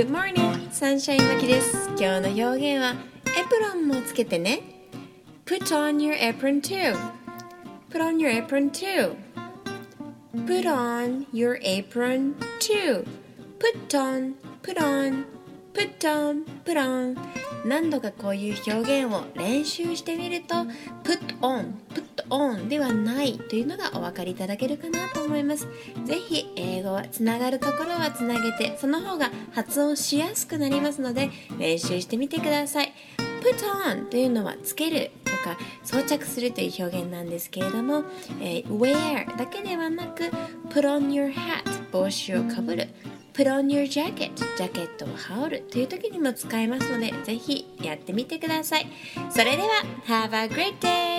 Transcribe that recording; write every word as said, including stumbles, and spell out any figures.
Good morning, サンシャインマキです。今日の表現はエプロンもつけてね。 Put on your apron too. Put on your apron too. Put on your apron too. Put on, put on, put on, put on. 何度かこういう表現を練習してみると Put on, put on ではないというのがお分かりいただけるかなと思います。ぜひ英語はつながるところはつなげて、その方が発音しやすくなりますので練習してみてください。Put on というのはつけるとか装着するという表現なんですけれども、えー、wear だけではなく Put on your hat 帽子をかぶる、Put on your jacket ジャケットを羽織るという時にも使えますので、ぜひやってみてください。それでは Have a great day!